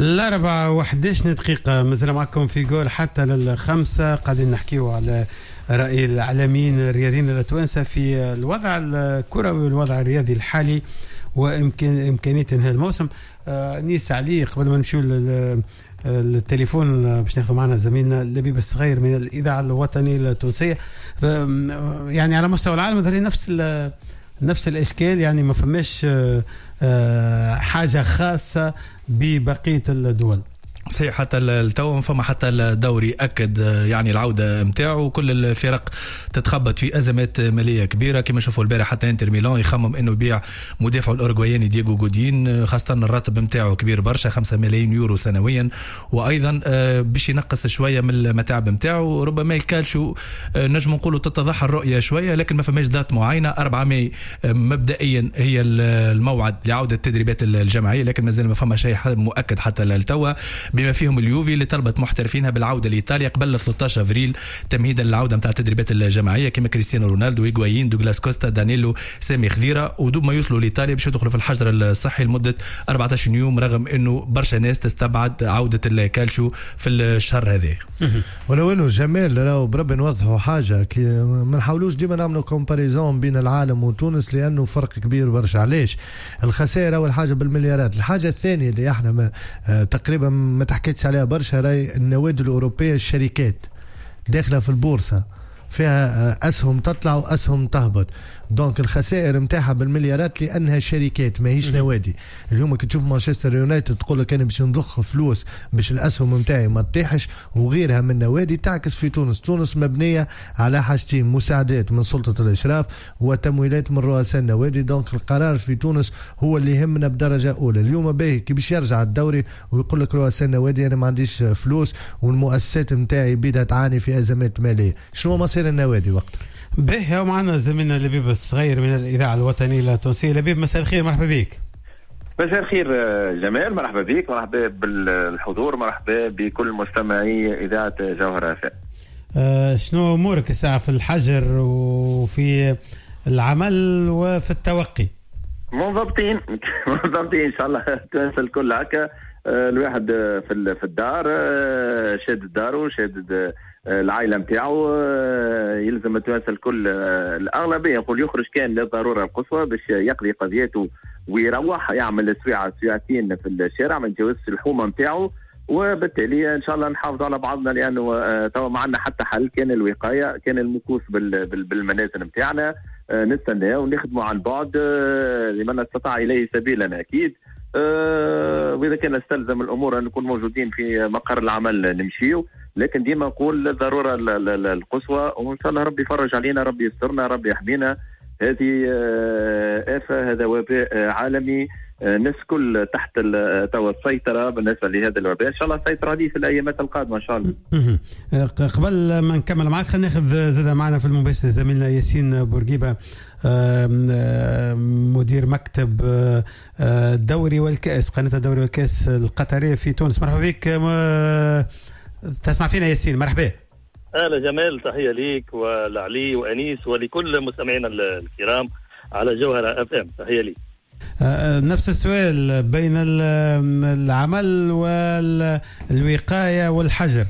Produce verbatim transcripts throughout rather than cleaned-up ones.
الأربعة وحداش دقيقة مازال معكم في جول حتى للخمسة. قاعدين نحكيو على رأي الإعلاميين الرياضيين التوانسة في الوضع الكروي والوضع الرياضي الحالي وإمكان إمكانية إنهاء الموسم. آه نيس علي قبل ما نمشيو التليفون باش ناخذ معنا زميلنا لبيب الصغير من الإذاعة الوطنية التونسية. يعني على مستوى العالم ظهر نفس نفس الإشكال، يعني ما فماش حاجة خاصة ببقية الدول. صحيح، حتى التو فما حتى الدوري أكد يعني العودة متاعه، وكل الفرق تتخبط في أزمات مالية كبيرة كما شوفوا البارح. حتى انتر ميلان يخمم انه يبيع مدافع الأورجواياني دييغو جودين، خاصة الراتب متاعه كبير برشا، خمسة ملايين يورو سنويا، وأيضا باش ينقص شوية من المتاعب متاعه. ربما الكالشو نجم نقولوا تتضح الرؤية شوية، لكن ما فماش ذات معينة. أربعة ماي مبدئيا هي الموعد لعودة التدريبات الجماعية، لكن مازال ما فما شيء مؤكد حتى للتوا، بما فيهم اليوفي اللي طلبت محترفينها بالعودة لإيطاليا قبل ثلاثة عشر أفريل تمهيدا للعودة متاع التدريبات الجماعية، كما كريستيانو رونالدو، هيغوايين، دوغلاس كوستا، دانيلو، سامي خضيرة. ودوب ما يوصلوا لإيطاليا باش يدخلوا في الحجر الصحي لمدة أربعة عشر يوم، رغم انه برشا ناس تستبعد عودة الكالشو في الشهر هذا. ولو انه جمال راهو بربي نوضحوا حاجة، كي ما نحاولوش ديما نعملوا كومباريزون بين العالم وتونس، لانه فرق كبير برشا. علاش؟ الخسائر اول حاجة بالمليارات. الحاجة الثانية اللي احنا ما آه تقريبا ما تحكيتش عليها برشا، راي النوادي الأوروبية الشركات داخلة في البورصة فيها أسهم تطلع وأسهم تهبط، دونك الخسائر متاعها بالمليارات لأنها شركات ماهيش نوادي. اليوم كي تشوف مانشستر يونايتد تقول لك أنا باش نضخ فلوس باش الأسهم متاعي ما تطيحش، وغيرها من نوادي تعكس في تونس. تونس مبنية على حاجتين: مساعدات من سلطة الإشراف وتمويلات من رؤساء النوادي. دونك القرار في تونس هو اللي يهمنا بدرجة أولى. اليوم باهي كي باش يرجع الدوري ويقول لك رؤساء النوادي أنا ما عنديش فلوس والمؤسسات متاعي بدها تعاني في أزمات مالية، شنو مصير النوادي وقت؟ باهي ومعنا زميلنا لبيب الصغير من الإذاعة الوطنية التونسية. لبيب مساء الخير، مرحبا بك. مساء الخير جمال، مرحبا بك، مرحبا بالحضور، مرحبا بكل مستمعي إذاعة جوهر اف ام. آه شنو أمورك الساعة في الحجر وفي العمل وفي التوقي؟ منضبطين منضبطين إن شاء الله تنسى الكل هكا. آه الواحد في في الدار، آه شادد داره، شادد العائله نتاعو، يلزم التوانسه الكل الاغلبيه نقول يخرج كان للضروره القصوى باش يقضي قضيته ويروح يعمل سويعه سويعتين في الشارع ما يتجاوزش الحومه نتاعو، وبالتالي ان شاء الله نحافظ على بعضنا، لانه توا ما عندنا حتى حل. كان الوقايه، كان المكوث بالمنازل نتاعنا، نستناه ونخدموا عن بعد لمن استطاع اليه سبيلا اكيد. أه واذا كان استلزم الامور ان نكون موجودين في مقر العمل نمشيو، لكن ديما نقول الضروره القصوى، وان شاء الله ربي يفرج علينا، ربي يسترنا، ربي يحمينا. هذه آفة، هذا وباء عالمي، الناس كل تحت توا السيطره بالنسبه لهذا الوباء. ان شاء الله السيطره هذه في الايامات القادمه ان شاء الله. قبل ما نكمل معك خلينا ناخذ زاد معنا في المباشر زميلنا ياسين بورقيبه، مدير مكتب الدوري والكأس، قناة الدوري والكأس القطرية في تونس. مرحبا بك، تسمع فينا ياسين؟ مرحبا. أهلا جمال، تحية ليك ولعلي وأنيس ولكل مستمعينا الكرام على جوهر اف ام، تحية ليك. نفس السؤال بين العمل والوقاية والحجر.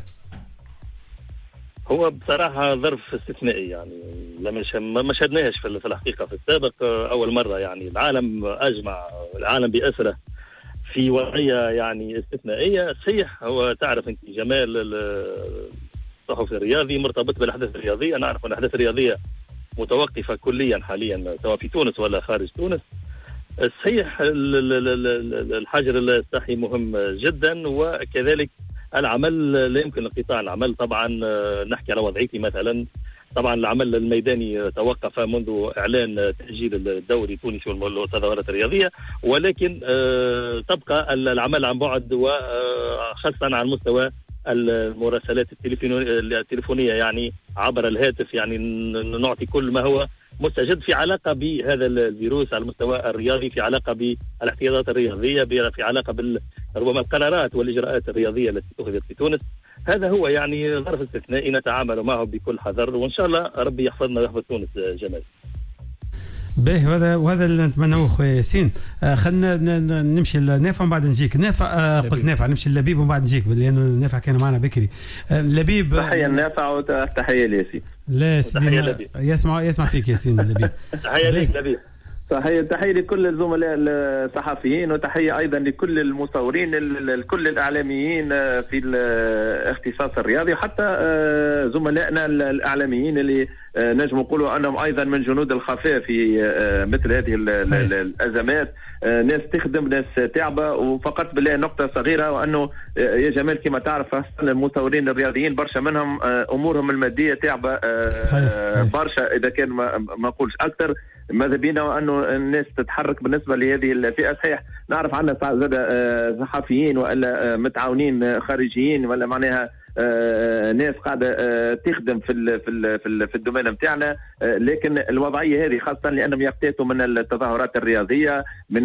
هو بصراحة ظرف استثنائي، يعني ما شهدناهش في الحقيقة في السابق. أول مرة يعني العالم أجمع، العالم بأسره في وضعية يعني استثنائية. صحيح، هو تعرف أنت جمال الصحفي الرياضي مرتبط بالأحداث الرياضية. نعرف أن الأحداث الرياضية متوقفة كليا حاليا سواء في تونس ولا خارج تونس. صحيح الحجر الصحي مهم جدا، وكذلك العمل لا يمكن انقطاع العمل. طبعا نحكي على وضعيتي مثلا، طبعا العمل الميداني توقف منذ اعلان تاجيل الدوري التونسي والتظاهرات الرياضيه، ولكن تبقى العمل عن بعد، وخاصه على مستوى المراسلات التليفونيه يعني عبر الهاتف، يعني نعطي كل ما هو مستجد في علاقه بهذا الفيروس على المستوى الرياضي، في علاقه بالاحتياطات الرياضيه، في علاقه بال ربما القرارات والاجراءات الرياضيه التي اتخذت في تونس. هذا هو يعني ظرف استثنائي نتعامل معه بكل حذر، وان شاء الله ربي يحفظنا ويحفظ تونس. جمال. باهي وهذا وهذا اللي نتمنوه خويا ياسين. آه خلينا نمشي لنافع ومن بعد نجيك نافع. آه قلت نافع نمشي للبيب ومن بعد نجيك لانه نافع كان معنا بكري. آه لبيب تحيه لنافع وتحيه لياسين. لا سيدي يسمع يسمع فيك ياسين لبيب. تحيه لك لبيب. تحية تحية لكل الزملاء الصحفيين وتحية أيضا لكل المصورين لكل الإعلاميين في الاختصاص الرياضي وحتى زملائنا الإعلاميين اللي نجم نقولوا أنهم أيضا من جنود الخفاء في مثل هذه الأزمات. ناس تخدم ناس تعبة. وفقط بالله نقطة صغيرة وأنه يا جمال كما تعرف المصورين الرياضيين برشا منهم أمورهم المادية تعبة برشا إذا كان ما أقولش أكثر. ماذا بينا أنه الناس تتحرك بالنسبة لهذه الفئة. صحيح نعرف عنا زاد صحفيين ولا متعاونين خارجيين ولا معناها آه ناس قاعده آه تخدم في ال في ال في, ال في الدومين نتاعنا. آه لكن الوضعيه هذه خاصه لانهم يقتاتوا من التظاهرات الرياضيه من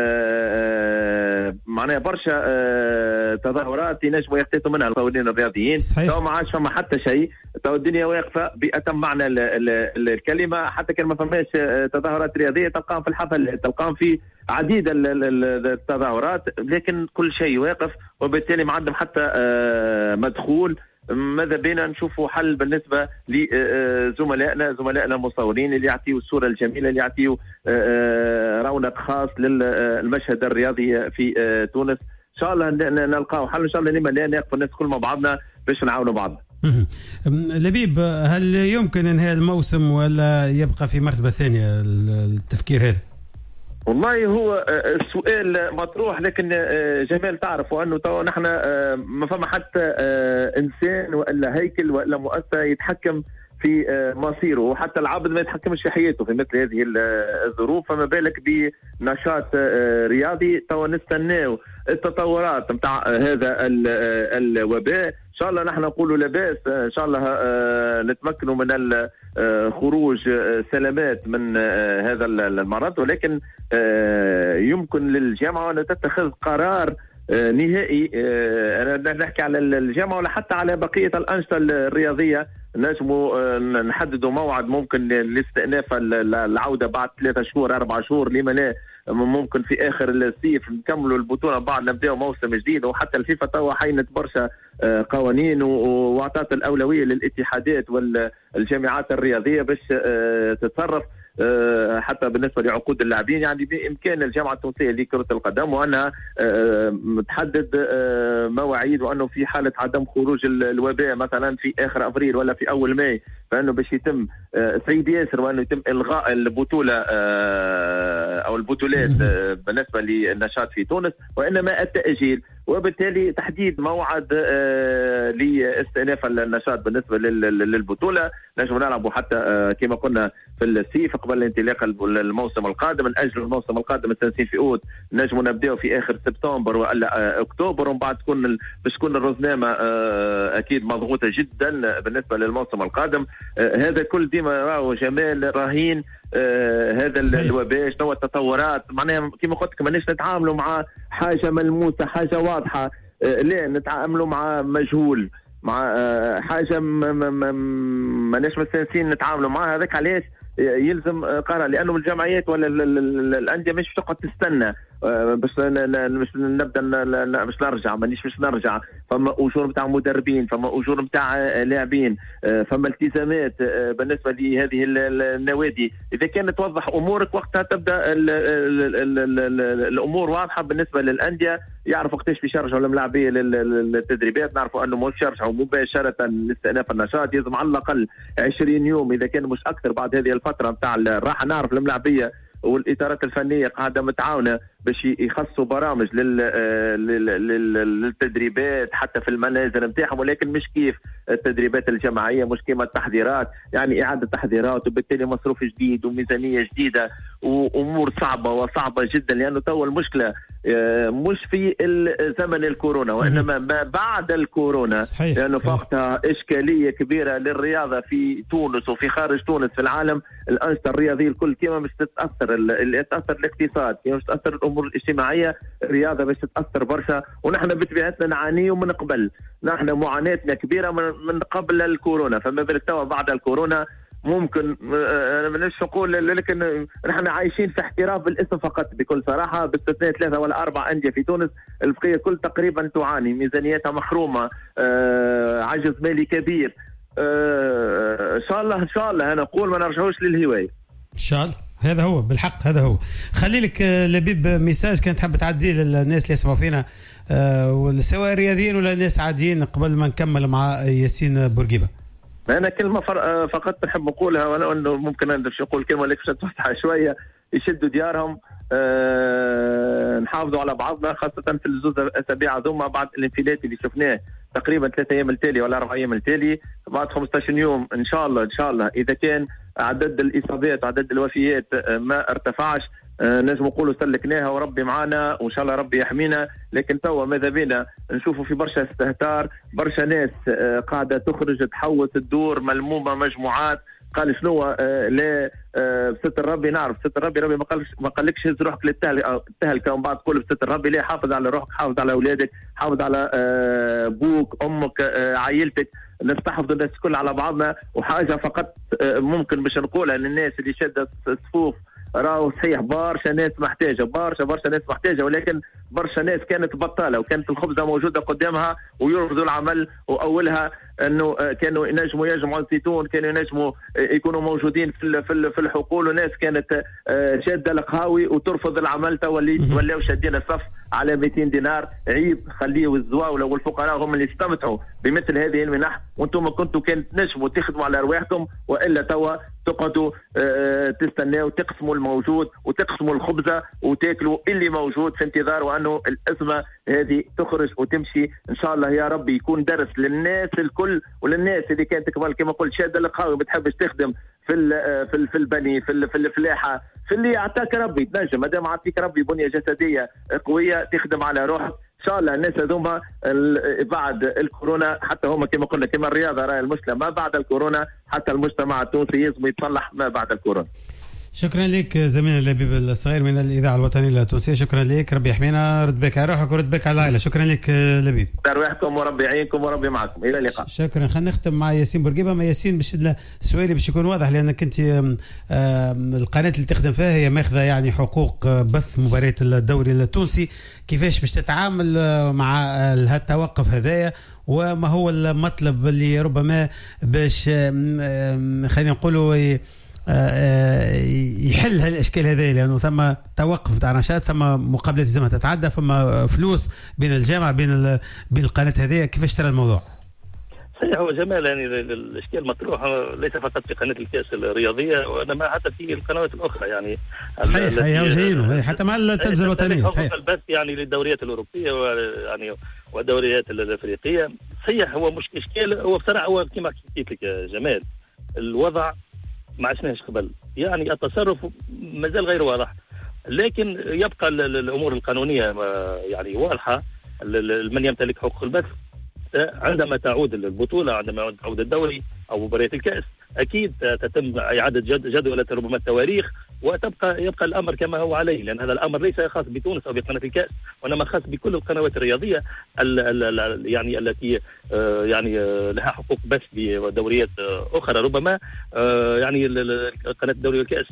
آه معناها برشا آه تظاهرات ينجموا يقتاتوا منها المصورين الرياضيين. تو ما عادش فما حتى شيء. تو الدنيا واقفه بأتم معنى ال ال الكلمه. حتى كان ما فماش تظاهرات رياضيه تلقاهم في الحفل تلقاهم في عديد التظاهرات لكن كل شيء واقف وبالتالي ما عندهم حتى مدخول. ماذا بينا نشوفوا حل بالنسبة لزملائنا زملائنا المصورين اللي يعطيوا الصورة الجميلة اللي يعطيوا رونق خاص للمشهد الرياضي في تونس. إن شاء الله نلقاو حل. إن شاء الله لما لا نقف الناس كل مع بعضنا باش نعاونوا بعض. لبيب هل يمكن انهاء الموسم ولا يبقى في مرتبة ثانية التفكير هذا؟ والله هو السؤال مطروح لكن جمال تعرف أنه تو نحن ما فما حتى إنسان ولا هيكل ولا مؤسسة يتحكم في مصيره وحتى العبد ما يتحكمش في حياته في مثل هذه الظروف. فما بالك بنشاط رياضي. تو نستناو التطورات متاع هذا الوباء. إن شاء الله نحن نقولوا لا بأس. إن شاء الله نتمكنوا من خروج سلامات من هذا المرض ولكن يمكن للجامعة أن تتخذ قرار نهائي. أنا نحكي على الجامعة ولا حتى على بقية الأنشطة الرياضية. نجموا نحددوا موعد ممكن لاستئناف العودة بعد ثلاثة شهور أربعة شهور لما لا. ممكن في آخر الصيف نكملوا البطولة بعد نبدأوا موسم جديد. وحتى الفيفا توا حينت برشا قوانين واعطت الأولوية للاتحادات والجامعات الرياضية باش تتصرف حتى بالنسبة لعقود اللاعبين. يعني بإمكان الجامعة التونسية لكرة القدم وأنها تحدد مواعيد وأنه في حالة عدم خروج الوباء مثلا في آخر أفريل ولا في أول ماي فإنه باش يتم سعيد ياسر وأنه يتم إلغاء البطولة أو البطولات بالنسبة للنشاط في تونس وإنما التأجيل. وبالتالي تحديد موعد آه لاستئناف النشاط بالنسبه للبطوله. نجم نلعبوا حتى آه كما قلنا في الصيف قبل انطلاق الموسم القادم. من اجل الموسم القادم التنسيق في اوت نجم نبداو في اخر سبتمبر ولا آه اكتوبر ومن بعد تكون باش تكون الرزنامه آه اكيد مضغوطه جدا بالنسبه للموسم القادم. آه هذا كل ديما راهو جمال رهين آه هذا الوباء شنو التطورات. معناها كما قلت لك ماناش نتعاملوا مع حاجه ملموسه حاجه واضحه. آه لا نتعاملوا مع مجهول مع آه حاجه ماناش مستانسين نتعاملوا معها. هذاك علاش يلزم قرار لانه الجمعيات ولا الانديه مش تقعد تستنى باش مش نبدا مش نرجع مانيش مش نرجع. فما اجور نتاع مدربين فما اجور نتاع لاعبين فما التزامات بالنسبه لهذه النوادي. اذا كانت توضح امورك وقتها تبدا ال ال ال ال الامور واضحه بالنسبه للانديه. يعرفوا وقتاش باش يرجعوا الملاعبيه للتدريبات. نعرفوا انه مش يرجعوا مباشره لاستئناف النشاط. يلزم على الاقل عشرين يوم اذا كان مش اكثر بعد هذه الفتره نتاع الراحه. نعرف الملاعبيه والاطارات الفنيه قاعده متعاونه باش يخصوا برامج للتدريبات حتى في المنازل نتاعهم ولكن مش كيف التدريبات الجماعيه مش كيما التحضيرات. يعني اعاده تحضيرات وبالتالي مصروف جديد وميزانيه جديده وامور صعبه وصعبه جدا. لانه تو المشكله مش في زمن الكورونا وانما ما بعد الكورونا. صحيح لانه صحيح. وقتها اشكاليه كبيره للرياضه في تونس وفي خارج تونس في العالم. الانشطه الرياضيه الكل كيما باش تتاثر اللي تاثر الاقتصاد كيما باش تاثر الامور الاجتماعيه. الرياضه باش تتاثر برشا ونحن بطبيعتنا نعانيو من قبل. نحن معاناتنا كبيره من قبل الكورونا فما بالك توا بعد الكورونا. ممكن انا مانيش نقول، لكن نحن عايشين في احتراف بالاسم فقط بكل صراحه، باستثناء ثلاثه ولا اربع انديه في تونس. البقيه كل تقريبا تعاني، ميزانيتها مخرومه، آه عجز مالي كبير. آه ان شاء الله ان شاء الله انا اقول ما نرجعوش للهوايه ان شاء الله. هذا هو بالحق، هذا هو. خلي لك لبيب ميساج كانت تحب تعديه للناس اللي يسمعوا فينا، آه سواء رياضيين ولا ناس عاديين، قبل ما نكمل مع ياسين بورقيبه. أنا كلمة فقط نحب نقولها، وأنا أنه ممكن أندرش نقول كلمة لك توسعها شوية. يشدوا ديارهم، أه نحافظوا على بعضنا، خاصة في الزوز أسابيع هذوما بعد الانفلات اللي شفناه تقريبا ثلاثة أيام التالي ولا أربع أيام التالي. بعد خمسة عشر يوم إن شاء الله إن شاء الله إذا كان عدد الإصابات وعدد الوفيات ما ارتفعش، أه نجم نقولوا سلكناها وربي معنا وإن شاء الله ربي يحمينا. لكن توا ماذا بينا نشوفوا في برشا استهتار، برشا ناس أه قاعدة تخرج تحوس تدور ملمومة مجموعات. قال شنو آه لا آه بستر ربي نعرف بستر ربي ربي ما قالش ما قالكش هز روحك للتهلكه ومن بعد تقول بستر ربي لا، حافظ على روحك، حافظ على اولادك، حافظ على آه بوك امك آه عائلتك، نستحفظ الناس كل على بعضنا. وحاجه فقط آه ممكن باش نقولها للناس اللي شادت الصفوف، راهو صحيح برشا ناس محتاجه، برشا برشا ناس محتاجه، ولكن برشا ناس كانت بطاله وكانت الخبزه موجوده قدامها ويرفضوا العمل. واولها انه كانوا ينجموا يجمعوا الزيتون، كانوا ينجموا يكونوا موجودين في في الحقول، وناس كانت شاده القهاوي وترفض العمل. تولي ولاو شادين الصف على مئتين دينار. عيب، خليه الزواوله والفقراء هم اللي يستمتعوا بمثل هذه المنح، وانتم كنتوا كانت نجموا تخدموا على ارواحكم، والا توا تقعدوا تستناوا تقسموا الموجود وتقسموا الخبزه وتاكلوا اللي موجود في انتظار وانه الازمه هذه تخرج وتمشي. ان شاء الله يا رب يكون درس للناس الكل، وللناس اللي كانت قبل كما قلت شاده القهوه ما تحبش تخدم في ال في ال في البني في ال في الفلاحه، في اللي اعطاك ربي تنجم، ما دام اعطيك ربي بنيه جسديه قويه تخدم على روحك. ان شاء الله الناس هذوما بعد الكورونا حتى هما كما قلنا كما الرياضه راهي المشكله ما بعد الكورونا، حتى المجتمع التونسي لازم يتصلح ما بعد الكورونا. شكرا لك زميلنا لبيب الصغير من الاذاعه الوطنيه التونسيه، شكرا لك، ربي يحمينا، رد بك على روحك ورد بك على العائله. شكرا لك لبيب، ترويحكم وربي يعينكم وربي معكم، الى اللقاء. شكرا. خلينا نختم مع ياسين بورقيبه. ما ياسين باش سؤالي باش يكون واضح، لانك انت القناه اللي تخدم فيها هي ماخذه يعني حقوق بث مباريات الدوري التونسي، كيفاش باش تتعامل مع هالتوقف هذايا، وما هو المطلب اللي ربما باش خلينا نقولوا يحل هالاشكال هذه، لانه ثم توقف بتاع نشاط، ثم مقابله لازمها تتعدى، ثم فلوس بين الجامعه بين بين القناه هذه. كيفاش ترى الموضوع؟ صحيح هو جمال، يعني الاشكال مطروحه ليس فقط في قناه الكاس الرياضيه وانما حتى في القنوات الاخرى، يعني صحيح هي جايينه حتى مع التلفزه الوطنيه. صحيح البث يعني للدوريات الاوروبيه ويعني والدوريات الافريقيه. صحيح هو مش اشكال، هو بصراحه هو كما حكيت لك يا جمال الوضع ما عشناش قبل، يعني التصرف مازال غير واضح، لكن يبقى الامور القانونيه يعني واضحه. من يمتلك حقوق البث عندما تعود البطوله، عندما تعود الدوري او مباريات الكاس، اكيد تتم اعاده جدوله ربما التواريخ، وتبقى يبقى الامر كما هو عليه، لان هذا الامر ليس خاص بتونس او بقناه الكاس، وانما خاص بكل القنوات الرياضيه ال ال يعني التي يعني لها حقوق بث بدوريات اخرى. ربما يعني قناه الدوري والكاس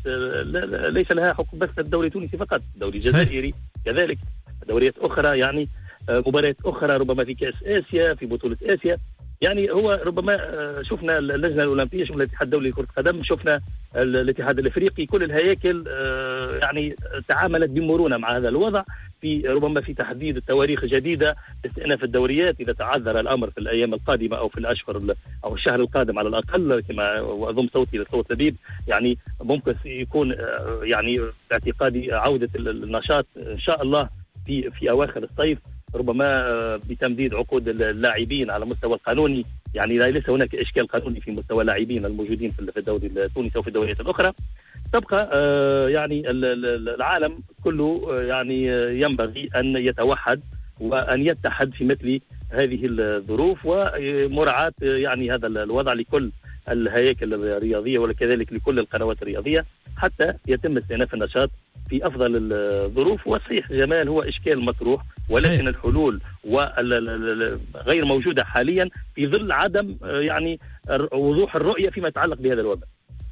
ليس لها حقوق بث الدوري التونسي فقط، الدوري الجزائري كذلك، دوريات اخرى، يعني مباريات اخرى ربما في كاس اسيا، في بطوله اسيا. يعني هو ربما شفنا اللجنه الاولمبيه، شفنا الاتحاد الدولي لكره القدم، شفنا الاتحاد الافريقي، كل الهياكل يعني تعاملت بمرونه مع هذا الوضع، في ربما في تحديد التواريخ الجديده لاستئناف الدوريات اذا تعذر الامر في الايام القادمه او في الاشهر او الشهر القادم على الاقل، كما اضم صوتي لصوت لبيب. يعني ممكن يكون يعني باعتقادي عوده النشاط ان شاء الله في في اواخر الصيف، ربما بتمديد عقود اللاعبين على مستوى القانوني، يعني ليس هناك اشكال قانوني في مستوى اللاعبين الموجودين في الدوري التونسي او في الدوريات الاخرى. تبقى يعني العالم كله يعني ينبغي ان يتوحد وان يتحد في مثل هذه الظروف، ومراعاة يعني هذا الوضع لكل الهياكل الرياضيه وكذلك لكل القنوات الرياضيه، حتى يتم استئناف النشاط في افضل الظروف. وصحيح جمال هو اشكال مطروح، ولكن صحيح. الحلول غير موجوده حاليا في ظل عدم يعني وضوح الرؤيه فيما يتعلق بهذا الوضع.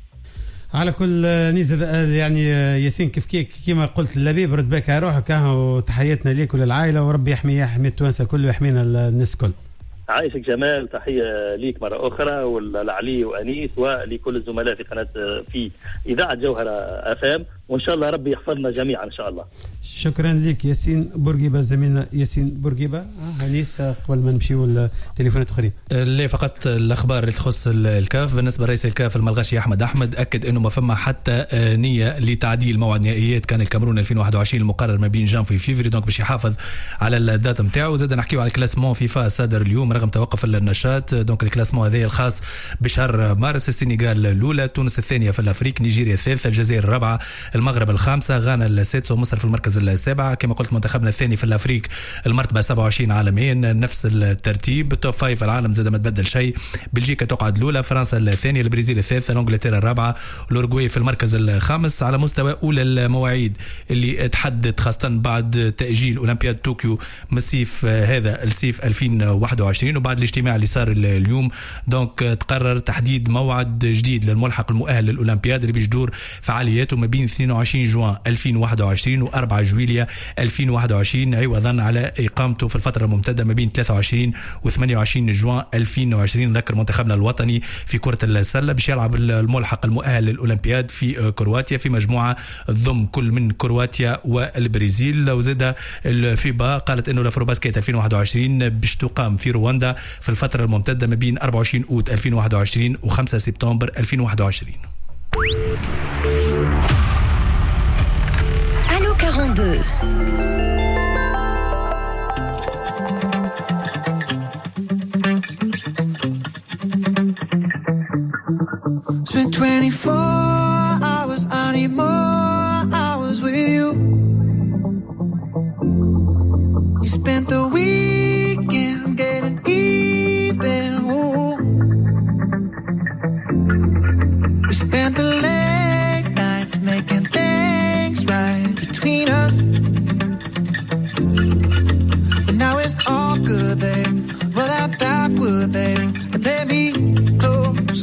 على كل نيزة يعني ياسين كيف كيك كيما قلت اللبيب رد بك روحك وتحياتنا ليك وللعائلة وربي يحمي يحمي التوانسة كل ويحمينا الناس كل. عايشك جمال، تحية ليك مرة أخرى ولعلي وأنيس ولكل الزملاء في قناة في إذاعة جوهرة أف ام، وإن شاء الله ربي يحفظنا جميعا إن شاء الله. شكرا لك ياسين بورقيبة، زميلنا ياسين بورقيبة. أنيس قبل ما نمشيو التليفونات أخرين اللي فقط الأخبار اللي تخص الكاف. بالنسبة لرئيس الكاف الملغشي أحمد أحمد أكد أنه ما فما حتى نية لتعديل موعد نهائيات كان الكاميرون ألفين وواحد وعشرين المقرر ما بين جانفي وفيفري، دونك باش يحافظ على الداتا نتاعو. زاد نحكيو على الكلاسمون فيفا صادر اليوم رغم توقف النشاط، دونك الكلاسمون هذا الخاص بشهر مارس. السنغال الأولى، تونس الثانية في الأفريق، نيجيريا الثالثة، الجزائر الرابعة، المغرب الخامسة، غانا السادسة، ومصر في المركز السابع. كما قلت منتخبنا الثاني في الأفريق المرتبة سبعة وعشرين عالميا، نفس الترتيب. توب فايف العالم زاد ما تبدل شيء، بلجيكا تقعد الأولى، فرنسا الثانية، البرازيل الثالثة، الانجلترا الرابعة، الأورجواي في المركز الخامس. على مستوى أولى المواعيد اللي تحدد خاصة بعد تأجيل أولمبياد طوكيو من الصيف هذا الصيف ألفين وواحد وعشرين، وبعد الاجتماع اللي صار اليوم دونك تقرر تحديد موعد جديد للملحق المؤهل للأولمبياد اللي بيجدور فعالياته ما بين اثنين وعشرين جوان ألفين وواحد وعشرين و4 جويلية ألفين وواحد وعشرين، عوضا على إقامته في الفترة الممتدة ما بين ثلاثة وعشرين وثمانية وعشرين جوان ألفين وعشرين. ذكر منتخبنا الوطني في كرة السلة باش يلعب الملحق المؤهل للأولمبياد في كرواتيا في مجموعة تضم كل من كرواتيا والبرازيل. وزاد الفيبا قالت انه الافروباسكيت ألفين وواحد وعشرين باش تقام في رواندا في الفترة الممتدة ما بين أربعة وعشرين أوت ألفين وواحد وعشرين و5 سبتمبر ألفين وواحد وعشرين. Allo quarante-deux. Spent twenty-four hours, I need more hours with you. You spent the weekend getting even. Ooh. We spent the late nights making things right between us. But now it's all good, babe. Roll that backward, babe, and play me close.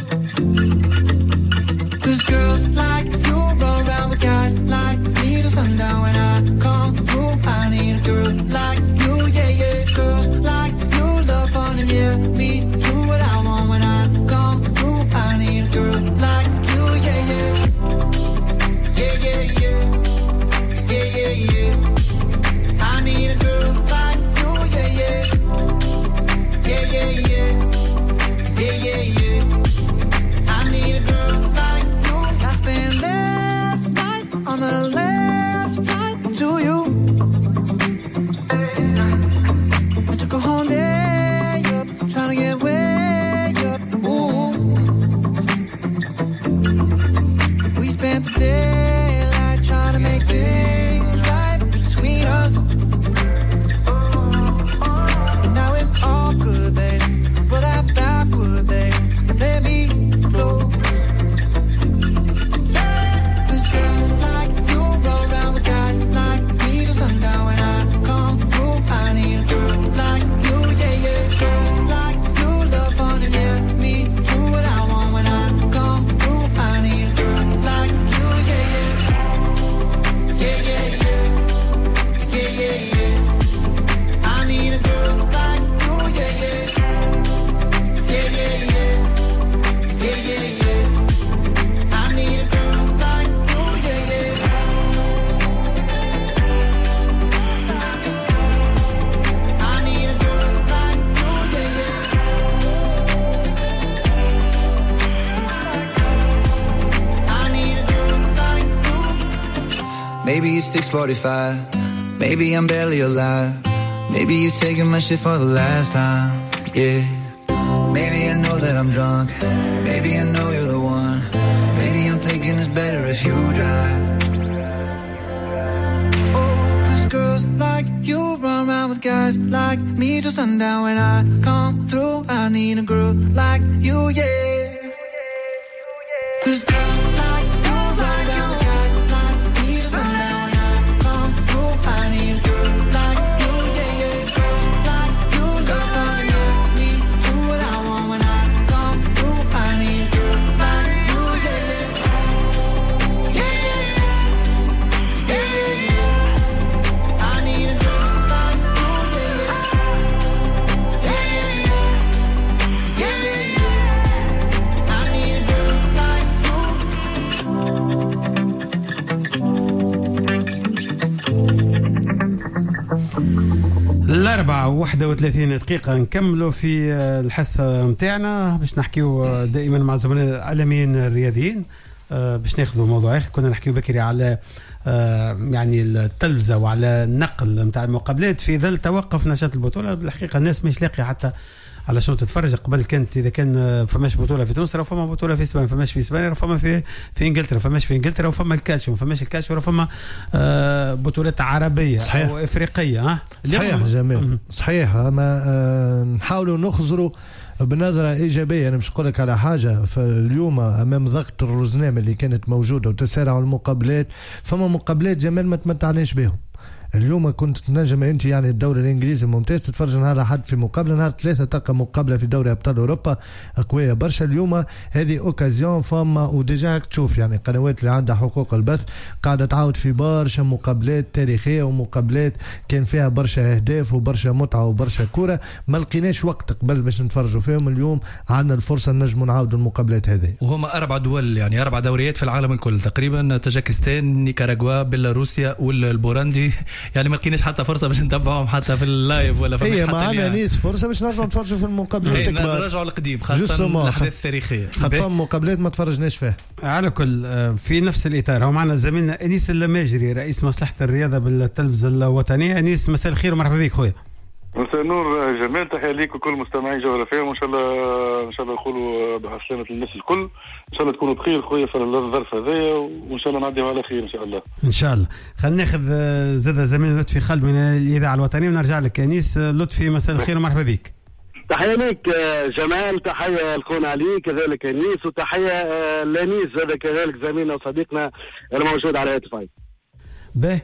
Cause girls like you run around with guys like me till sundown. When I come through, I need a girl like you, yeah, yeah. Girls like you love fun and yeah, me do what I want. When I come through, I need a girl like you, yeah, yeah. Yeah, yeah, yeah. Yeah, yeah, yeah. I need a girl like you, yeah, yeah. Yeah, yeah, yeah. Yeah, yeah, yeah. I need a girl like you. I spent last night on the last flight to you. I took a whole day up, trying to get way up. Ooh. We spent the daylight trying to make things right between us. But now it's all good, babe. Roll that backward, babe, and let me close. Cause girls like you roll around with guys like me till sundown. When I come through, I need a girl like you, yeah, yeah. Girls like you love fun and yeah, me do what I want. When I come through, I need a girl like you, yeah, yeah. Yeah, yeah, yeah. Yeah, yeah, yeah. I need a girl like you, yeah, yeah. Yeah, yeah, yeah. Yeah, yeah, yeah. I need a girl like you, yeah, yeah. I need a girl like you, yeah, yeah. I need a girl like you. Maybe it's six forty-five. Maybe I'm barely alive. Maybe you're taking my shit for the last time. Yeah. Maybe I know that I'm drunk. Maybe I know you're the one. Maybe I'm thinking it's better if you drive. Oh, cause girls like you run around with guys like me till sundown. When I come through, I need a girl like you, yeah. Cause girls like you run around with guys like me till sundown. When I come through, I need a girl like you, yeah, yeah. Girls like you love fun, yeah, me do what I want. When I come through, I need a girl like you, yeah, yeah. أربعة وواحدة وثلاثين دقيقة نكملوا في الحصة متاعنا باش نحكيو دائما مع زملاء العالميين الرياضيين باش ناخذوا موضوع آخر. كنا نحكيو بكري على يعني التلفزة وعلى النقل متاع المقابلات في ظل توقف نشاط البطولة. بالحقيقة الناس مش لاقي حتى على شو تتفرج. قبل كانت اذا كان فماش بطوله في تونس راه فما بطوله في اسبانيا، فماش في اسبانيا راه فما في في انجلترا، فماش في انجلترا وفما الكالشيو، فماش الكالشيو راه فما آه بطولات عربيه صحيح. او افريقيه. ها صحيح جميل صحيح. ما آه نحاولوا نخزروا بنظرة إيجابية. أنا مش نقولك على حاجة، فاليوم أمام ضغط الرزنامة اللي كانت موجودة وتسارع المقابلات، فما مقابلات جمال ما تمتعناش بهم. اليوم كنت تنجم انت يعني الدوري الانجليزي ممتاز تتفرج نهار احد في مقابله، نهار ثلاثه تلقى مقابله في دوري ابطال اوروبا قويه برشا. اليوم هذه اوكازيون فما وديجا تشوف يعني قنوات اللي عندها حقوق البث قاعده تعاود في برشا مقابلات تاريخيه ومقابلات كان فيها برشا اهداف وبرشا متعه وبرشا كوره ما لقيناش وقت قبل باش نتفرجوا فيهم. اليوم عندنا الفرصه نجموا نعاودوا المقابلات هذه. وهما اربع دول يعني اربع دوريات في العالم الكل تقريبا، تاجيكستان، نيكاراغوا، بيلاروسيا والبوروندي. يعني ما لقيناش حتى فرصه باش نتابعهم حتى في اللايف ولا فماش حتى معنا نيس فرصه باش نرجعوا نتفرجوا في المقابلات الكبار، نرجعوا للقديم خاصه الاحداث التاريخيه. خاطر مقابلات ما تفرجناش فيها. على كل في نفس الاطار هو معنا زميلنا انيس اللماجري رئيس مصلحه الرياضه بالتلفزه الوطنيه. انيس مساء الخير ومرحبا بك خويا. مساء النور جمال، تحيه ليك وكل مستمعي جوهر فيهم. وان شاء الله ان شاء الله نقولوا بعسلامه الناس الكل، ان شاء الله تكونوا بخير خويا في الظرف هذايا، وان شاء الله نعديو على خير ان شاء الله. ان شاء الله. خلينا ناخذ زاد زميلنا لطفي خالد من الاذاعه الوطنيه ونرجع لك. انيس لطفي مساء الخير ومرحبا بك. تحيه ليك جمال، تحيه لكون علي كذلك انيس، وتحيه لانيس هذا كذلك زميلنا وصديقنا الموجود على هاتفاي. به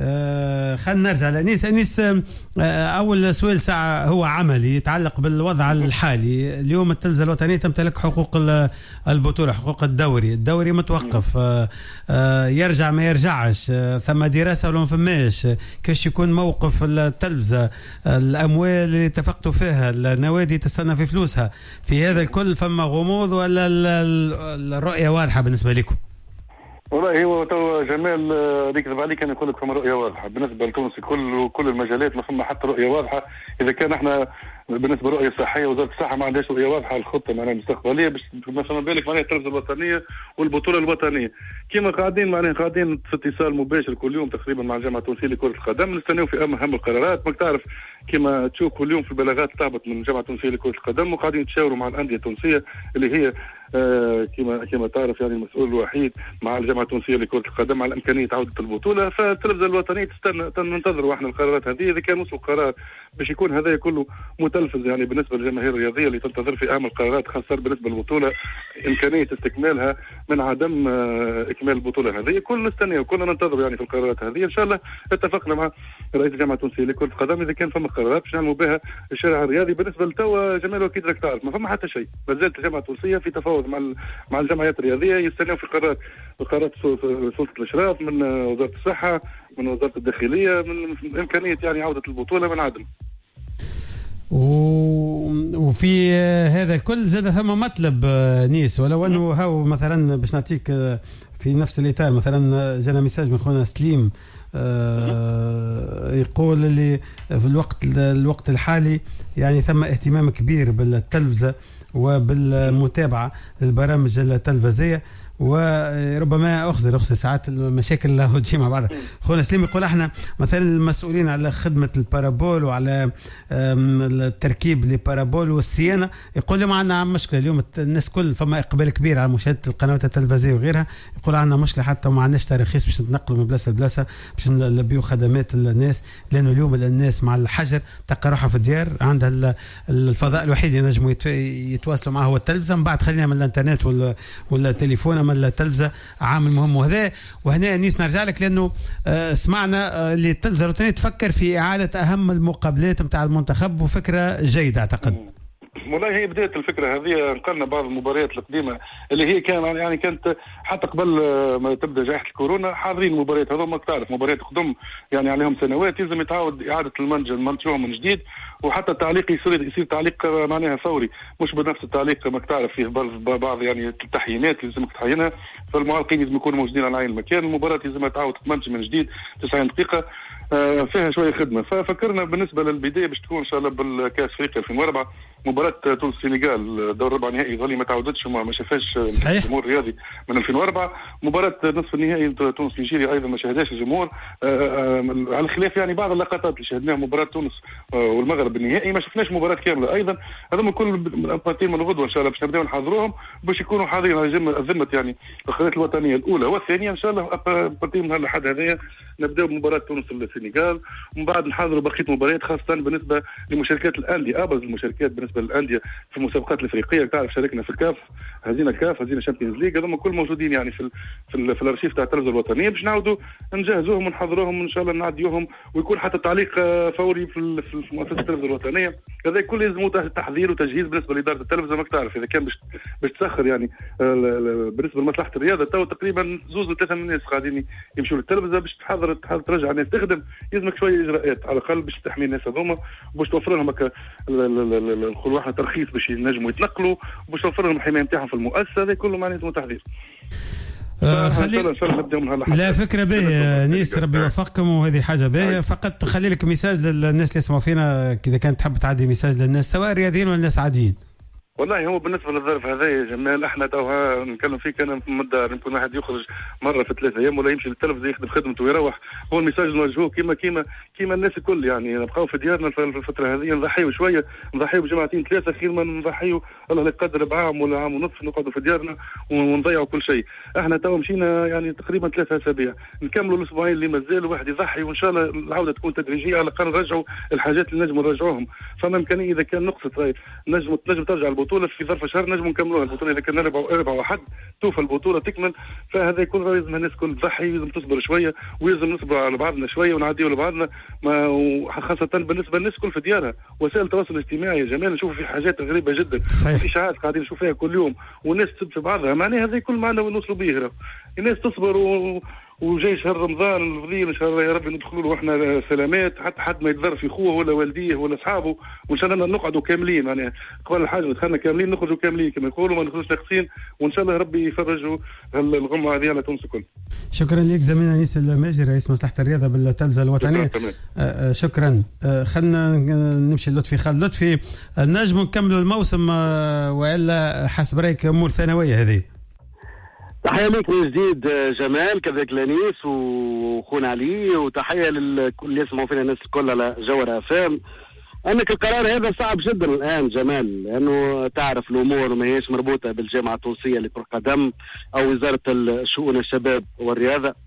آه خلينا نرجع لأنيس. أنيس آه أول سؤال ساعة هو عملي يتعلق بالوضع الحالي. اليوم التلفزة الوطنية تمتلك حقوق البطولة، حقوق الدوري. الدوري متوقف، آه آه يرجع ما يرجعش، آه ثم دراسة ولا ما فماش، كيفاش يكون موقف التلفزة، آه الأموال اللي اتفقتوا فيها، النوادي تستنى في فلوسها، في هذا الكل فما غموض ولا الرؤية واضحة بالنسبة لكم؟ والله هو تو جمال يكذب عليك انا نقول لك فما رؤيه واضحه بالنسبه لتونس الكل وكل المجالات، ما فما حتى رؤيه واضحه. اذا كان احنا بالنسبه للرؤيه الصحيه وزاره الصحه ما عندهاش رؤيه واضحه الخطه معناها المستقبليه باش ما فما بالك معناها التلفزه الوطنيه والبطوله الوطنيه. كما قاعدين معناها قاعدين في اتصال مباشر كل يوم تقريبا مع الجامعه التونسيه لكره القدم، نستناو في اهم القرارات. ما تعرف كما تشوف كل يوم في البلاغات تهبط من الجامعه التونسيه لكره القدم، وقاعدين يتشاوروا مع الانديه التونسيه اللي هي آه كما كما تعرف يعني المسؤول الوحيد مع الجامعه التونسيه لكره القدم على امكانيه عوده البطوله. فالتلفزه الوطنيه تستنى ننتظروا احنا القرارات هذه. اذا كان وصلوا قرار باش يكون هذا كله متلفز يعني بالنسبه للجماهير الرياضيه اللي تنتظر في اهم القرارات، خاصه بالنسبه للبطوله امكانيه استكمالها من عدم آه اكمال البطوله هذه، كل نستنى وكلنا ننتظر يعني في القرارات هذه. ان شاء الله اتفقنا مع رئيس الجامعه التونسيه لكره القدم اذا كان فما قرارات باش نعملوا بها الشارع الرياضي. بالنسبه لتوا جمال اكيد راك تعرف ما فما حتى شيء، ما زالت الجامعه التونسيه في تفاوض مع مع الجمعيات الرياضيه، يستناو في قرارات قرارات سلطه الاشراف من وزاره الصحه من وزاره الداخليه من امكانيه يعني عوده البطوله من عدم. وفي هذا الكل زاد ثم مطلب نيس، ولو انه هاو مثلا باش نعطيك في نفس الاطار مثلا جانا ميساج من خونا سليم يقول اللي في الوقت الوقت الحالي يعني ثم اهتمام كبير بالتلفزه وبالمتابعه للبرامج التلفزية، وربما اخزر اخزر ساعات المشاكل اللي تجي مع بعضها. خونا سليم يقول احنا مثلا المسؤولين على خدمه البارابول وعلى التركيب للبارابول والصيانه، يقول لهم عندنا مشكله اليوم الناس كل فما اقبال كبير على مشاهده القنوات التلفزيونيه وغيرها، يقول عندنا مشكله حتى وما عندناش تراخيص باش نتنقلوا من بلاصه لبلاصه باش نلبيو خدمات الناس، لانه اليوم الناس مع الحجر تلقى روحها في الديار عندها الفضاء الوحيد اللي ينجموا يتواصلوا معه هو التلفزه، من بعد خلينا من الانترنت ولا ولا التليفون من التلفزة عامل مهم. وهذا وهنا نيس نرجع لك لأنه آه سمعنا اللي آه التلفزة الوطنية تفكر في إعادة أهم المقابلات متاع المنتخب، وفكرة جيدة أعتقد. والله هي بداية الفكرة هذه نقلنا بعض المباريات القديمة اللي هي كان يعني كانت حتى قبل ما تبدا جائحة الكورونا حاضرين المباريات هذوما، تعرف مباريات قدم يعني عليهم سنوات لازم يتعاود إعادة المنج المنتجهم من جديد، وحتى التعليق يصير يصير تعليق معناها فوري، مش بنفس التعليق ما تعرف فيه بعض يعني التحيينات لازمك تحينها، فالمعلقين لازم يكونوا موجودين على عين المكان. المباراه لازم تعاود تتمنج من جديد تسعين دقيقه فيها شويه خدمه. ففكرنا بالنسبه للبدايه باش تكون ان شاء الله بالكاس افريقيا ألفين وأربعة مباراه تونس السنغال دور ربع نهائي ظلي ما تعودتش وما شافهاش الجمهور الرياضي من ألفين وأربعة. مباراه نصف النهائي تونس نيجيريا ايضا ما شاهدهاش الجمهور على الخلاف يعني بعض اللقطات اللي شاهدناها مباراه تونس والمغرب النهائي ما شفناش مباراه كامله. ايضا هذوما كل الامباراتين من الغدوه ان شاء الله باش نبداو نحضروهم باش يكونوا حاضرين على ذمه يعني القناه الوطنيه الاولى والثانيه ان شاء الله. امباراتين من هالحد هذايا نبداو بمباراه تونس السنغال ومن بعد نحضروا بقيه مباريات خاصه بالنسبه لمشاركات الانديه. ابرز المشاركات بالنسبه للانديه في المسابقات الافريقيه تعرف شاركنا في الكاف هزينا كاف هزينا شامبيونز ليج هذوما كل موجودين يعني في ال في, ال في الارشيف تاع التلفزه الوطنيه باش نعاودوا نجهزوهم ونحضروهم ان شاء الله نعديوهم ويكون حتى تعليق فوري في, في مؤسسه التلفزه الوطنيه. هذا كل لازم تحضير وتجهيز بالنسبه لاداره التلفزه. ماك تعرف اذا كان باش باش تسخر يعني بالنسبه لمصلحه الرياضه تو تقريبا زوز ثلاثه من الناس قاعدين يمشوا للتلفزه باش تحضر ترجع الناس تخدم يلزمك شويه اجراءات على الاقل باش تحمي الناس هذوما وباش توفر لهم هكا نقولوا احنا ترخيص باش ينجموا يتنقلوا وباش توفر لهم الحمايه نتاعهم في المؤسسه. هذا كله معناته تحضير. آه خلي لا فكره باهيه نيس ربي يوفقكم وهذه حاجه باهيه. فقط خلي لك ميساج للناس اللي يسمعوا فينا اذا كانت تحب تعدي ميساج للناس سواء رياضيين ولا ناس عاديين. والله هو بالنسبه للظرف هذا يا جمال احنا توها نتكلم فيه كان في مدة يمكن واحد يخرج مره في ثلاثة ايام ولا يمشي للتلفزه يخدم خدمته ويروح. هو الميساج نوجهوه كيما كيما كيما الناس الكل يعني نبقاو في ديارنا في الفتره هذه نضحيو شويه نضحيو بجماعتين ثلاثه خير ما نضحيو الله لا يقدر بعام ولا عام ونصف نقعدوا في ديارنا ونضيعوا كل شيء. احنا تو مشينا يعني تقريبا ثلاثة اسابيع نكملوا الاسبوعين اللي مازالوا واحد يضحي وان شاء الله العوده تكون تدريجيه على الاقل نرجعوا الحاجات اللي نجموا نرجعوهم. فما امكانيه اذا كان نقصت نجم نجم ترجع البطوله في ظرف شهر نجم نكملوها البطوله. اذا كان نربع اربع واحد توفى البطوله تكمل فهذا يكون لازم الناس كل تضحي لازم تصبر شويه ولازم نصبر على بعضنا شويه ونعديوا لبعضنا خاصه بالنسبه للناس كل في ديارها. وسائل التواصل الاجتماعي يا جمال نشوف في حاجات غريبه جدا في اشاعات قاعدين نشوف فيها كل يوم والناس تسب في بعضها معناها هذا كل معنا ونوصلوا به. الناس تصبر و... وجاي شهر رمضان الفضيل شهر يا ربي ندخلوا له واحنا سلامات حتى حد ما يتضر في خوه ولا والديه ولا اصحابه وان شاء الله نقعدوا كاملين يعني قبل الحاجه دخلنا كاملين نخرجوا كاملين كما يقولوا ما نخرجوش ناقصين وان شاء الله ربي يفرجوا الغمه هذه على تونس الكل. شكرا لك زميلنا انيس الماجي رئيس مصلحه الرياضه بالتلفزه الوطنيه. شكرا, آه شكرا. آه خلينا نمشي لطفي خالد. لطفي نجم نكملوا الموسم آه والا حسب رايك امور ثانويه هذه؟ تحية لك من جديد جمال كذلك لانيس وخونا علي وتحية للكل اللي يسمعوا فينا الناس الكل على جوهر افام. انك القرار هذا صعب جدا الان جمال لانه تعرف الامور ما هيش مربوطة بالجامعة التونسية لكرة القدم او وزارة شؤون الشباب والرياضة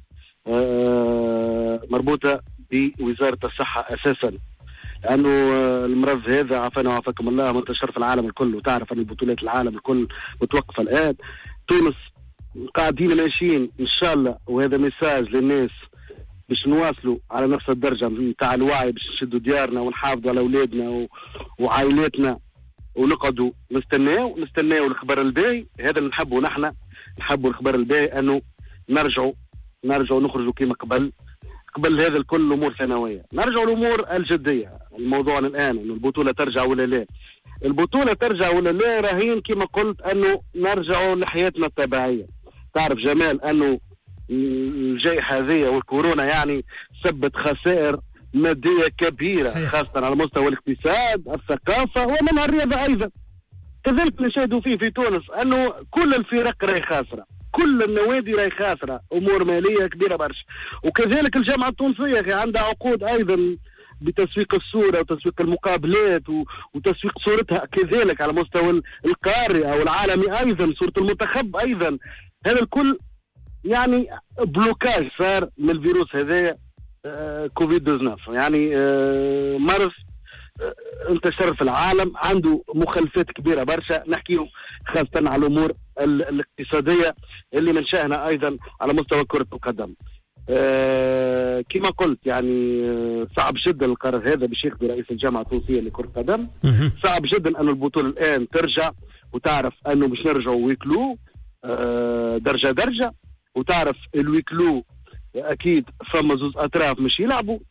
مربوطة بوزارة الصحة اساسا لانه المرض هذا عافانا وعافاكم الله منتشر في العالم الكل وتعرف ان البطولات العالم الكل متوقفة الان. تونس قاعدين ماشيين ان شاء الله وهذا ميساج للناس باش نواصلوا على نفس الدرجه نتاع الوعي باش نشدوا ديارنا ونحافظوا على اولادنا وعائلاتنا ونقعدوا نستناو نستناو الخبر الباهي. هذا اللي نحبه نحن نحبوا الخبر الباهي انه نرجعوا نرجعوا نخرجوا كما قبل قبل هذا الكل امور ثانويه. نرجعوا الامور الجديه. الموضوع الان انه البطوله ترجع ولا لا. البطوله ترجع ولا لا راهين كما قلت انه نرجعوا لحياتنا الطبيعيه. تعرف جمال انه الجائحه هذه والكورونا يعني سبت خسائر ماديه كبيره صحيح. خاصه على مستوى الاقتصاد الثقافه ومنها الرياضه ايضا. كذلك نشاهدوا فيه في تونس انه كل الفرق راهي خاسره كل النوادي راهي خاسره امور ماليه كبيره برشا. وكذلك الجامعه التونسيه عندها عقود ايضا بتسويق الصورة وتسويق المقابلات وتسويق صورتها كذلك على مستوى القاري أو العالمي أيضا صورة المنتخب أيضا. هذا الكل يعني بلوكاج صار من الفيروس هذا آه كوفيد تسعة عشر يعني آه مرض آه انتشر في العالم عنده مخالفات كبيرة برشا. نحكيه خاصة على الأمور الاقتصادية اللي من شأنها أيضا على مستوى كرة القدم. آه كما قلت يعني آه صعب جدا القرار هذا باش ياخذ رئيس الجامعه التونسيه لكره القدم. صعب جدا انه البطوله الان ترجع وتعرف انه باش نرجعوا ويكلو آه درجه درجه وتعرف الويكلو اكيد فما زوز اطراف مش يلعبوا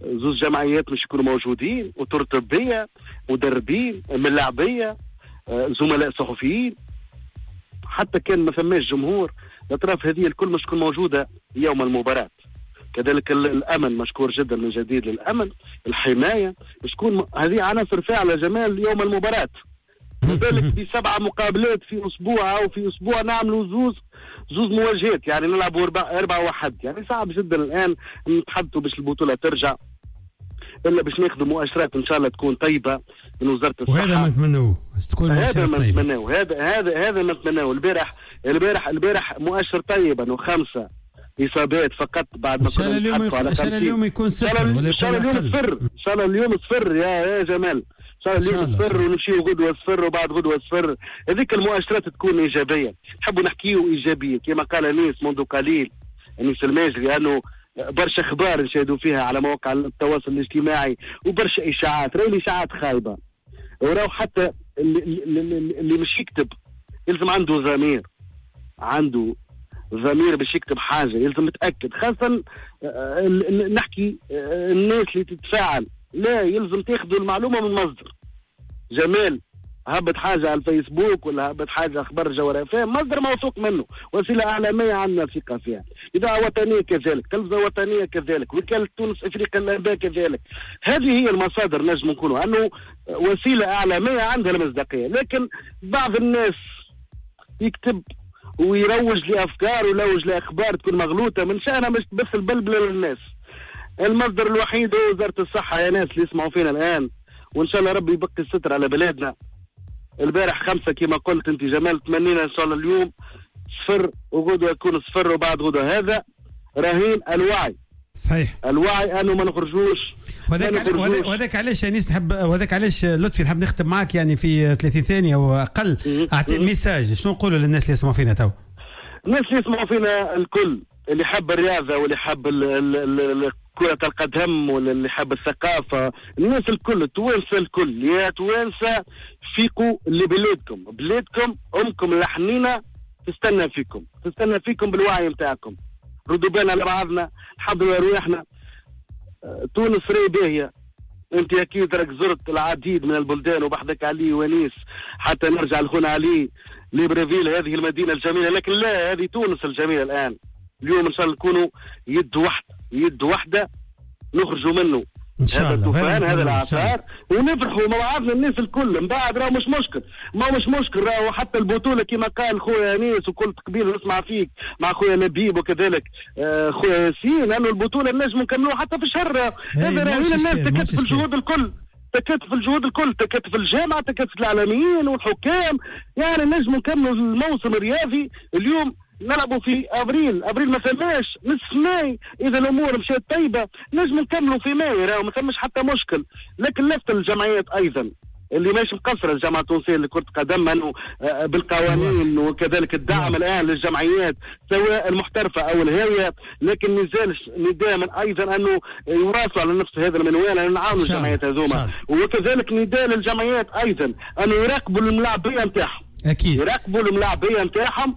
زوز جمعيات مش يكونوا موجودين، اطر طبيه، مدربين، ملاعبيه، زملاء صحفيين. حتى كان ما ثماش جمهور، الاطراف هذه الكل مش تكون موجوده يوم المباراه. كذلك الامن مشكور جدا من جديد للامن، الحمايه مش تكون هذه عناصر فاعله جمال يوم المباراه. كذلك في سبعه مقابلات في اسبوع او في اسبوع نعملوا زوز زوز مواجهات، يعني نلعبوا أربعة أربعة واحد، يعني صعب جدا الآن نتحدثوا باش البطولة ترجع، إلا باش ناخذوا مؤشرات إن شاء الله تكون طيبة من وزارة الصحة. وهذا ما نتمنوه تكون هذا ما طيبة. نتمنوه هذا هذا هذا ما نتمنوه. البارح البارح البارح مؤشر طيب انه خمسة اصابات فقط بعد ما كنا نتحدثوا على خمسين. ان شاء الله اليوم يكون صفر ولا ان شاء الله اليوم صفر، ان شاء الله اليوم صفر يا يا جمال، ان شاء الله اليوم صفر ونمشيو غدوه صفر وبعد غدوه صفر. هذيك المؤشرات تكون ايجابيه، نحبوا نحكيو ايجابيه كما قال انيس منذ قليل، انيس الماجري، انه برشا اخبار نشاهدوا فيها على مواقع التواصل الاجتماعي وبرشا اشاعات، راهي الاشاعات خايبه، وراو حتى اللي, اللي, اللي مش يكتب يلزم عنده ضمير، عنده ضمير باش يكتب حاجه يلزم يتاكد، خاصه نحكي الناس اللي تتفاعل، لا يلزم تاخذوا المعلومه من مصدر. جمال هبت حاجه على الفيسبوك ولا هبت حاجه اخبار جوهريه فيها مصدر موثوق منه، وسيله اعلاميه عندنا ثقه فيها، اذاعه وطنيه كذلك، تلفزه وطنيه كذلك، وكاله تونس افريقيا الانباء كذلك. هذه هي المصادر نجم نكونوا انه وسيله اعلاميه عندها المصداقيه. لكن بعض الناس يكتب ويروج لافكار ويروج لاخبار تكون مغلوطه من شانها مش بس البلبله للناس. المصدر الوحيد هو وزاره الصحه يا ناس اللي يسمعوا فينا الان، وان شاء الله ربي يبقي الستر على بلادنا. البارح خمسة كما قلت انت جمال، تمنينا ان شاء الله اليوم صفر وغدوه يكون صفر وبعد غدوه. هذا رهين الوعي، صحيح الوعي انه ما نخرجوش. وذاك وذاك علاش انيس نحب، وذاك علاش لطفي نحب نختم معك يعني في ثلاثين ثانيه واقل. اعطي ميساج، شنو نقولوا للناس اللي يسمعوا فينا تو؟ الناس اللي يسمعوا فينا الكل، اللي حب الرياضه واللي حب كرة القدم واللي حب الثقافة، الناس الكل، التوانسة الكل، يا توانسة فيكم لبلادكم، بلادكم أمكم الحنينة تستنى فيكم، تستنى فيكم بالوعي متاعكم. ردوا بالنا لبعضنا، نحضروا أرواحنا. تونس راهي باهية، أنت أكيد راك زرت العديد من البلدان وبحدك علي ونيس حتى نرجع لخونا علي ليبرافيل، هذه المدينة الجميلة. لكن لا، هذه تونس الجميلة الآن. اليوم ان شاء الله نكونوا يد واحده، يد واحده نخرجوا منه هذا الطوفان، هذا الاعصار، ونفرحوا مع بعضنا الناس الكل. من بعد راه مش مشكل، ما مش مشكل، راه حتى البطوله كما قال خويا انيس وكل تقبيل نسمع فيك مع خويا لبيب وكذلك آه خويا ياسين، لانه البطوله النجم نكملوها حتى في شهر. هذا راه الناس تكتف الجهود الكل، تكاتف الجهود الكل، تكاتف الجامعه، تكاتف الاعلاميين والحكام، يعني نجم نكملوا الموسم الرياضي. اليوم نلعبوا في ابريل، ابريل ما ثماش، نصف ماي اذا الامور مشات طيبه نجم نكملوا في ماي، راهو ما ثماش حتى مشكل. لكن لفت الجمعيات ايضا اللي ماشي مقصره، الجامعه التونسيه لكره القدم، انه بالقوانين وكذلك الدعم الان للجمعيات سواء المحترفه او الهاويه، لكن نزال نداء من ايضا انه يواصلوا على نفس هذا المنوال، انه نعاونوا الجمعيات هذوما، وكذلك نداء للجمعيات ايضا انه يراقبوا الملاعبيه نتاعهم، اكيد يراقبوا الملاعبيه نتاعهم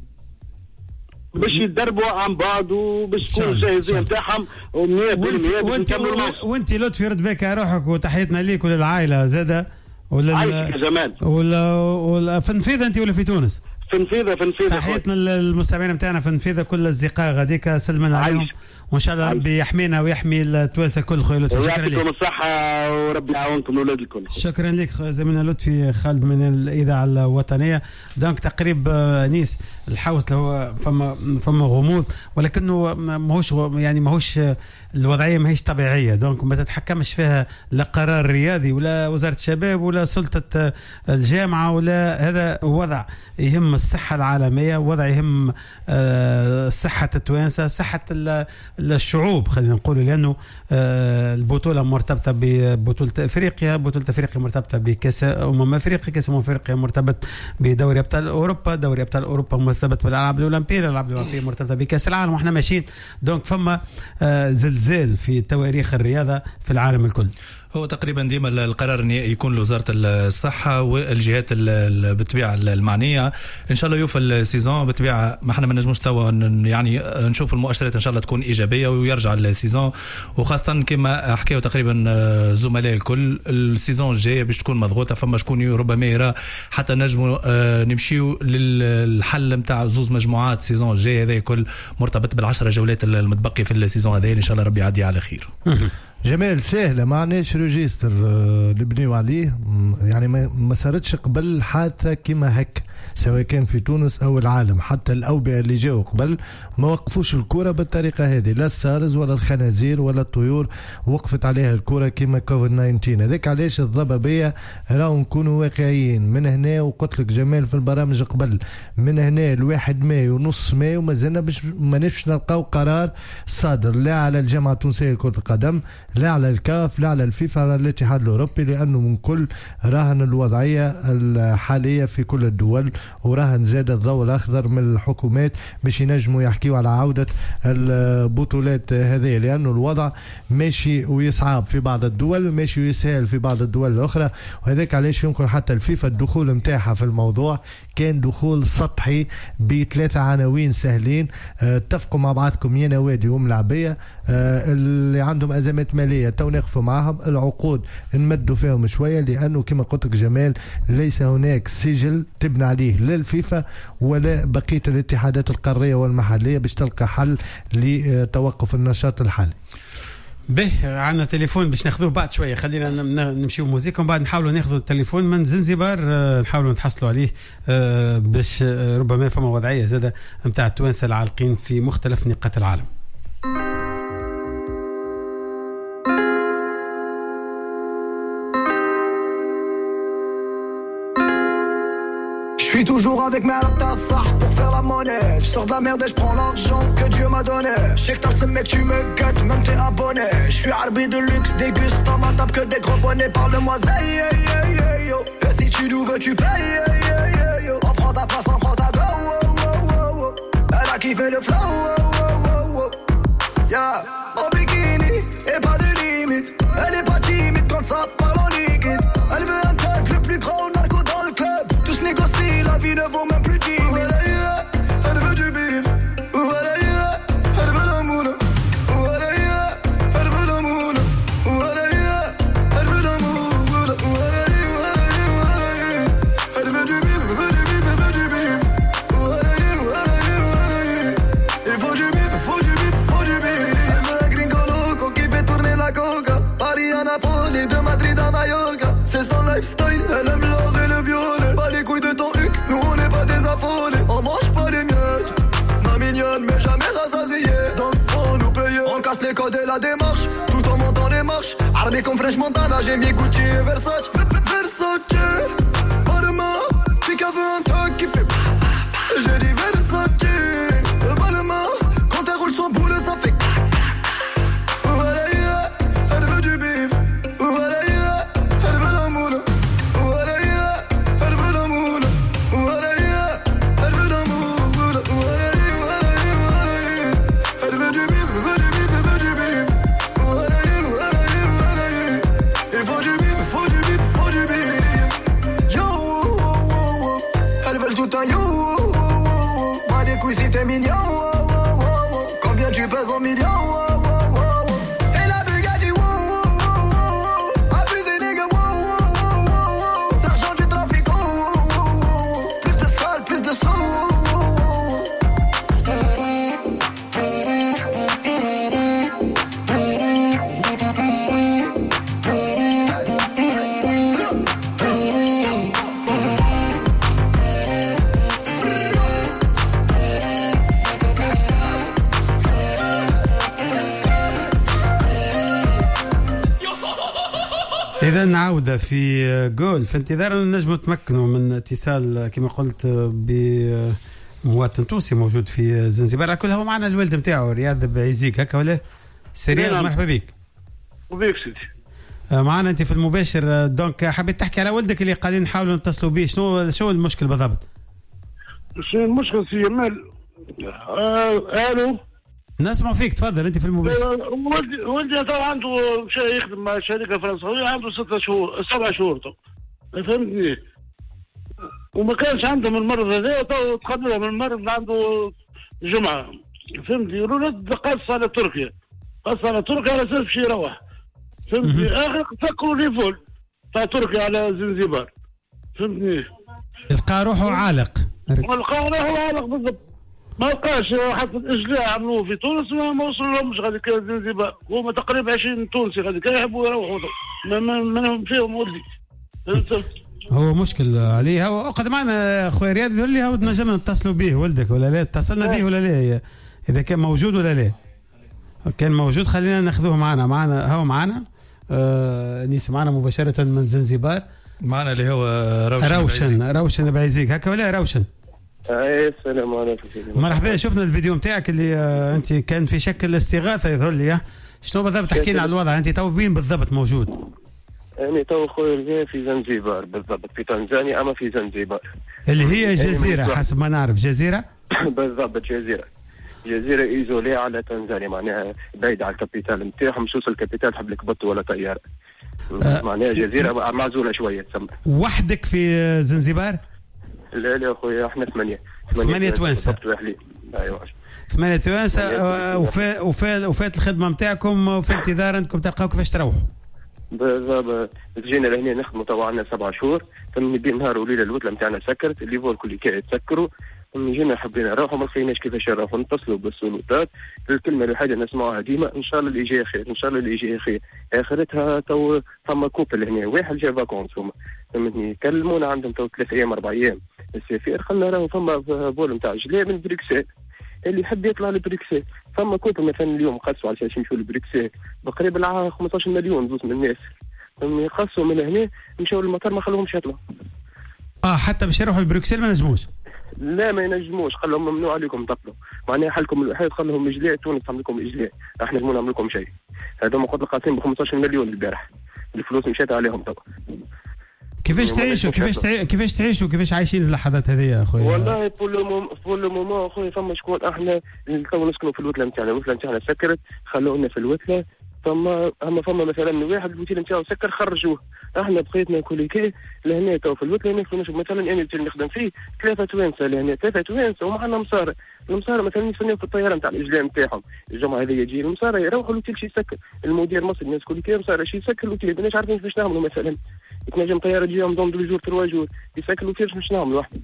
باش يتدربوا عن بعض وباش يكونوا جاهزين نتاعهم ومية بالمية باش نكملوا الموسم. وانت لطفي رد بك على روحك وتحياتنا ليك وللعائله زاده ولا عايشك يا جمال ولا ولا في نفيذه انت ولا في تونس؟ في نفيذه في نفيذه تحياتنا للمستمعين نتاعنا في نفيذه، كل الاصدقاء غاديك سلمنا عليهم وان شاء الله ربي يحمينا ويحمي التوانسه الكل. خويا لطفي شكرا لك، يعطيكم الصحه وربي يعاونكم الاولاد الكل. شكرا لك زميلنا لطفي خالد من الاذاعه الوطنيه. دونك تقريب نيس الحوس هو فما فما غموض، ولكنه ماهوش يعني ماهوش الوضعيه ماهيش طبيعيه، دونك ما تتحكمش فيها لا قرار رياضي ولا وزاره الشباب ولا سلطه الجامعه، ولا هذا وضع يهم الصحه العالميه، وضع يهم صحه التوانسه، صحه الشعوب خلينا نقول، لانه البطوله مرتبطه ببطوله افريقيا، بطوله افريقيا مرتبطه بكاس امم افريقيا، كاس امم افريقيا مرتبط بدوري ابطال اوروبا، دوري ابطال اوروبا مرتبط بالالعاب الاولمبيه، الالعاب الاولمبيه مرتبطه بكاس العالم، واحنا ماشيين. دونك فما زلزال في تواريخ الرياضه في العالم الكل. هو تقريبا ديما القرار النهائي يكون لوزاره الصحه والجهات بالطبيعه المعنيه. ان شاء الله يوفى السيزون بالطبيعه، ما احنا ما نجموش توا يعني نشوف المؤشرات ان شاء الله تكون ايجابيه ايجابيه ويرجع السيزون، وخاصه كما حكيوا تقريبا زملاء الكل السيزون الجايه باش تكون مضغوطه، فما شكون ربما يرى حتى نجموا نمشيو للحل نتاع زوز مجموعات السيزون الجاي. هذا كل مرتبط بالعشرة جولات المتبقي في السيزون هذا، ان شاء الله ربي يعدي على خير. جمال سهلة، ما عناش ريجيستر نبنيو عليه، يعني ما صارتش قبل حادثة كما هك سواء كان في تونس او العالم. حتى الاوبئة اللي جاوا قبل ما وقفوش الكرة بالطريقة هذه، لا السارز ولا الخنازير ولا الطيور وقفت عليها الكرة كما كوفيد تسعة عشر. هذاك علاش الضبابية راهو نكونوا واقعيين من هنا. وقلت لك جمال في البرامج قبل، من هنا الواحد مايو ونص مايو ما زلنا باش ما نفش نلقاو قرار صادر لا على الجامعة التونسية لكرة القدم، لا على الكاف، لا على الفيفا، على الاتحاد الاوروبي، لانه من كل راهن الوضعيه الحاليه في كل الدول، وراهن زاد الضوء الاخضر من الحكومات باش ينجموا يحكيوا على عوده البطولات هذه، لانه الوضع ماشي ويصعب في بعض الدول وماشي ويسهل في بعض الدول الاخرى. وهذاك علاش يمكن حتى الفيفا الدخول نتاعها في الموضوع كان دخول سطحي بثلاثه عناوين سهلين. اتفقوا مع بعضكم يا نوادي وملاعبيه اللي عندهم ازمات ماليه تو نقفوا معهم، العقود نمدوا فيهم شويه، لانه كما قلت لك جمال ليس هناك سجل تبنى عليه لا الفيفا ولا بقيه الاتحادات القاريه والمحليه باش تلقى حل لتوقف النشاط الحالي. به عنا تليفون باش ناخذوه بعد شويه، خلينا نمشيو موزيكا ومن بعد نحاولوا ناخذوا التليفون من زنزبار نحاولوا نتحصلوا عليه باش ربما فما وضعيه زاده نتاع التوانسه العالقين في مختلف نقاط العالم. Je suis toujours avec mes raptas pour faire la monnaie. Je sors de la merde et je prends l'argent que Dieu m'a donné. Je sais que t'as ce mec, tu me guettes, même t'es abonné. Je suis arbi de luxe, déguste dans ma table que des gros bonnets. Parle-moi zay, hey, hey, hey, yo. Et si tu nous veux, tu payes, hey, hey, hey, yo. On prend ta place, on prend ta go, oh, oh, oh, oh. Elle a kiffé le flow, oh, oh, oh, oh. Yeah, en bikini et pas de limite. Elle est pas timide quand ça parle en liquide. Elle veut un truc le plus gros narco dans le club. Tous négocient, la vie ne vaut même plus dix mille. Elle veut du bif, elle veut l'amour. Elle veut l'amour, elle veut l'amour. Elle veut du bif, elle veut du bif, elle veut du bif. Il faut du bif, faut du bif, faut du bif. Elle veut un gringo loco qui fait tourner la coca. Paris à Napoli, de Madrid à Mallorca. C'est son lifestyle, elle aime l'or et le violet. Pas les couilles de ton huc, nous on n'est pas des affolés. On mange pas les miettes, ma mignonne mais jamais rassasiée. Donc faut nous payer, on casse les codes et la démarche. Tout en montant les marches, armé comme French Montana. J'ai mis Gucci et Versace, Versace. Pas de mort, Pika veut un truc qui fait. J'ai dit Versace. Pas de mort, quand elle roule son boule ça fait. Elle veut du bif. Elle veut l'amour. Elle veut l'amour. Elle veut l'amour. Elle veut du bif, elle veut du bif, elle veut du bif. Il faut du bif, faut du bif, faut du bif. Yo, elles veulent tout un yo. Moi des couilles si t'es mignon. Combien tu pèses en millions? إذا نعود في جول في انتظار أن نجم تمكنوا من اتصال كما قلت بمواطن تونسي موجود في زنزبار. على كل هو معنا الولد نتاعو رياض بعيزيك هكا ولا سريع؟ مرحبا بك. وبيك سيدي. معنا أنت في المباشر. دونك حبيت تحكي على ولدك اللي قاعدين نحاولوا نتصلوا به، شنو شو المشكل بالضبط؟ شنو المشكل سي جمال؟ الو نسمع فيك، تفضل انت في المباشر. ولدي ولدي تو عنده مشى يخدم مع شركه فرنسويه، عنده ستة شهور سبع شهور تو، فهمتني؟ وما كانش عنده من المرض هذا، تو تقدم من المرض عنده جمعه فهمتني رد قص على تركيا قص على تركيا على اساس باش يروح فهمتني اخر فكروا لي فول تاع تركيا على زنزبار فهمتني لقى روحه عالق لقى روحه عالق بالضبط ما لقاش حتى الاجلاء عملوه في تونس ما وصل لهمش غادي كان زنزبار هما تقريبا عشرين تونسي غادي كان يحبوا يروحوا ما منهم فيهم ولدي فهمت هو مشكل عليه هو قد معنا خويا رياض يقول لي هو نجم نتصلوا به ولدك ولا لا اتصلنا به ولا لا اذا كان موجود ولا لا كان موجود خلينا ناخذوه معنا معنا هو معنا آه نيس معنا مباشره من زنزبار معنا اللي هو روشن روشن روشن بعيزيك هكا ولا روشن اي السلام عليكم مرحبا شفنا الفيديو نتاعك اللي آه انت كان في شكل استغاثه يظهر لي شنو بالضبط تحكي لنا على الوضع انت تو فين بالضبط موجود يعني تو خويا في زنزبار بالضبط في تنزانيا اما في زنزبار اللي هي جزيره حسب ما نعرف جزيره بالضبط جزيره جزيره ايزولي على تنزانيا معناها بعيد على الكابيتال نتاعهم مش توصل الكابيتال حب لك بط ولا طياره أه معناها جزيره معزوله شويه تسمى وحدك في زنزبار؟ لا لا اخويا احنا ثمانيه ثمانيه توانسه ايوه ثمانيه توانسه وفات وفات وفات الخدمه نتاعكم في انتظار انكم تلقاو كيفاش تروحوا بالضبط جينا لهنا نخدموا توا عندنا سبع شهور ثم بين نهار وليله الوتله نتاعنا سكرت اللي فول كل كاع يتسكروا ثم جينا حبينا نروحوا ما لقيناش كيفاش نروحوا نتصلوا بالسلطات الكلمه الوحيده نسمعوها ديما ان شاء الله اللي جاي خير ان شاء الله اللي جاي خير اخرتها تو ثم كوبل هنا واحد جا فاكونس هما فهمتني كلمونا عندهم تو ثلاث ايام اربع ايام السفير خلنا راهو ثم فول نتاع جلاء من بريكسل اللي يحب يطلع لبريكسل ثم كوبل مثلا اليوم قصوا على اساس يمشوا لبريكسل بقريب خمسطاش مليون زوز من الناس فهمتني قصوا من هنا مشاو للمطار ما خلوهمش يطلعوا اه حتى باش يروحوا لبروكسل ما نجموش لا ما ينجموش قال لهم ممنوع عليكم تطلعوا معناها حلكم الوحيد قال لهم اجلاء تونس تعمل لكم اجلاء احنا ما نعمل لكم شيء هذا ما قلت قاسم ب خمسطاش مليون البارح الفلوس مشات عليهم تو كيفاش تعيشوا كيفاش تعي... كيفاش تعيشوا كيفاش عايشين اللحظات هذه يا اخويا والله بول مومون اخويا فما شكون احنا تو نسكنوا في الوتله نتاعنا الوتله نتاعنا سكرت خلونا في الوتله ثم اما فما مثلا واحد الوتيل نتاعو سكر خرجوه احنا بقيتنا كوليكي لهنا تو في الوتله ناكلوا نشوف مثلا انا اللي نخدم فيه ثلاثه توانسه لهنا ثلاثه توانسه ومعنا مصارى المصارى مثلا يستناو في الطياره نتاع الاجلاء نتاعهم الجمعه هذه يجي المصارى يروحوا الوتيل شي يسكر المدير مصري الناس كوليكي مصارى شي يسكر الوتيل ماناش عارفين باش نعملوا مثلا يتنجم طياره تجيهم دون دو جور تروا جور يسكر الوتيل باش نعملوا واحد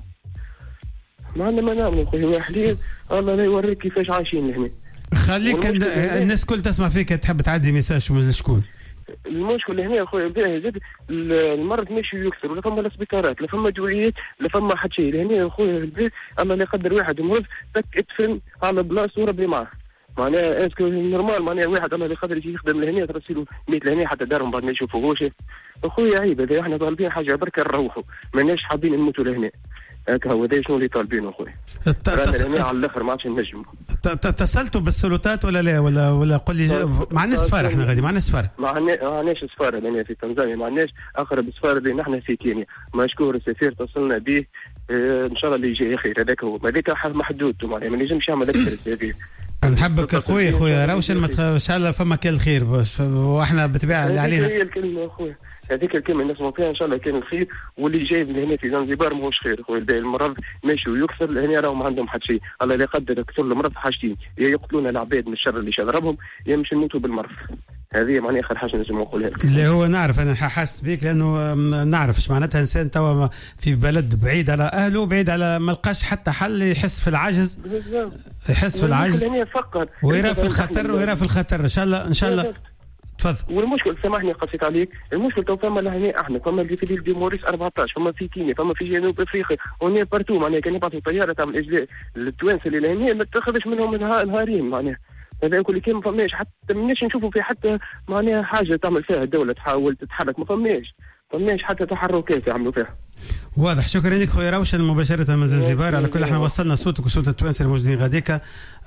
ما عندنا ما نعملوا خويا واحدين الله لا يوريك كيفاش عايشين هنا خليك الناس كل تسمع فيك تحب تعدي ميساج من شكون المشكل هنا اخويا باهي زاد المرض ماشي يكثر ولا فما لا سبيطارات لا فما دوريات لا فما حد شيء هنا اخويا اما لا يقدر واحد مرض تك ادفن على بلاصه وربي معاه معناها اسكو نورمال معناها واحد الله يقدر يجي يخدم لهنا ترسلوا ميت لهنا حتى دارهم بعد ما يشوفوهوش اخويا عيب هذا احنا طالبين حاجه بركه نروحوا ماناش حابين نموتوا لهنا هكا هو هذا شنو اللي طالبينه اخويا رانا على الاخر ما عادش نجم اتصلتوا بالسلطات ولا لا ولا ولا قل لي ما عندناش سفاره احنا غادي ما عندناش سفاره ما عندناش سفاره لنا في تنزانيا ما عندناش اقرب سفاره لنا احنا في كينيا مشكور السفير اتصلنا به اه ان شاء الله اللي يجي خير هذاك هو هذاك محدود معناها ما نجمش يعمل اكثر السفير نحبك اخويا اخويا روشن ما ان شاء الله فما كان الخير واحنا بالطبيعه اللي علينا هي الكلمه اخويا هذيك الكلمه الناس فيها ان شاء الله كان الخير واللي جاي من هنا في زنزبار ماهوش خير اخويا المرض ماشي ويكثر لهنا راهم ما عندهم حد شيء الله لا يقدر كثر المرض حاجتين يا يقتلون العباد من الشر اللي شضربهم يا مش نموتوا بالمرض هذه معناها اخر حاجه نجم نقولها اللي هو نعرف انا حاسس بيك لانه نعرف ايش معناتها انسان توا في بلد بعيد على اهله بعيد على ما لقاش حتى حل يحس في العجز يحس في العجز ويرى في الخطر ويرى في الخطر ان شاء الله ان شاء الله تفضل. والمشكل سامحني قصيت عليك المشكل تو فما لهنا احنا فما اللي في ديل دي موريس أربعطاش فما في كينيا فما في جنوب افريقيا وني بارتو معناها كان يبعثوا طياره تعمل اجلاء التوانسه اللي لهنا ما تاخذش منهم نهارين معناها هذا كل كلمه ما فماش حتى ماناش نشوفوا في حتى معناها حاجه تعمل فيها الدوله تحاول تتحرك ما فماش فماش حتى تحركات يعملوا فيها واضح. شكرا لك خويا روشن مباشره من زنزبار. على كل احنا وصلنا صوتك وصوت التوانسه الموجودين غاديكا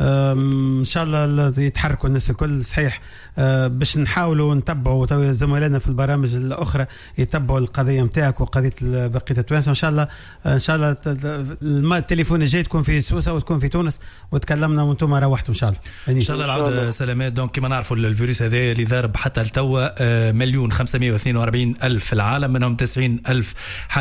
ان شاء الله يتحركوا الناس الكل صحيح باش نحاولوا نتبعوا زملائنا في البرامج الاخرى يتبعوا القضيه نتاعك وقضيه بقيه التوانسه ان شاء الله. ان شاء الله التليفون الجاي تكون في سوسه وتكون في تونس وتكلمنا وانتم روحتوا ان شاء الله ان شاء الله. العوده سلامات. دونك كما نعرفوا الفيروس هذا اللي ضارب حتى لتوا مليون خمسمائة واثنين وأربعين الف في العالم منهم تسعين الف حاله وفاه